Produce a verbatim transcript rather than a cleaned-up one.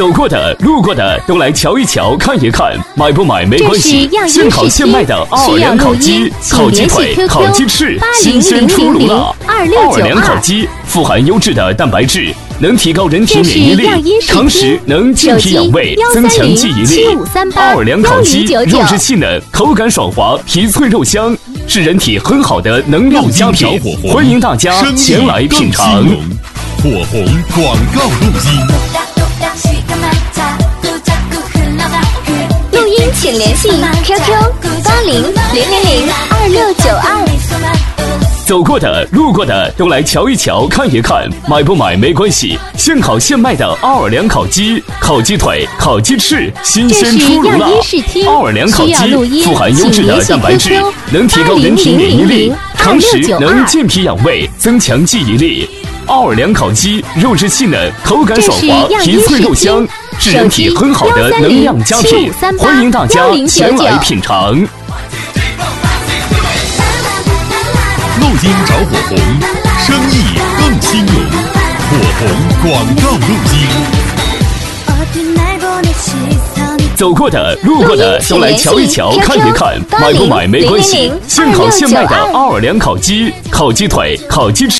走过的、路过的都来瞧一瞧、看一看，买不买没关系，现烤现卖的奥尔良烤鸡、烤鸡腿、烤鸡翅，新鲜出炉了。奥尔良烤鸡富含优质的蛋白质，能提高人体免疫力，常食能健脾养胃，增强记忆力。奥尔良烤鸡肉质细嫩，口感爽滑，皮脆肉香，是人体很好的能量佳品，欢迎大家前来品尝。 火红广告录音， 录音请联系 Q Q 八零零零零二六九二。 走过的、路过的都来瞧一瞧、看一看，买不买没关系，现烤现卖的奥尔良烤鸡、烤鸡腿、烤鸡翅，新鲜出炉了。奥尔良烤鸡富含优质的蛋白质，能提高人体免疫力，常食能健脾养胃，增强记忆力。奥尔良烤鸡肉质细嫩，口感爽滑，皮脆肉香，是人体很好的能量佳品，欢迎大家前来品尝。 录音找火红，生意更兴隆。火红广告录音。 走过的、路过的都来瞧一瞧、看一看，买不买没关系，现烤现卖的奥尔良烤鸡、烤鸡腿、烤鸡翅。